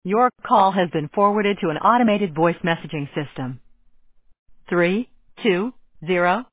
Your call has been forwarded to an automated voice messaging system. 320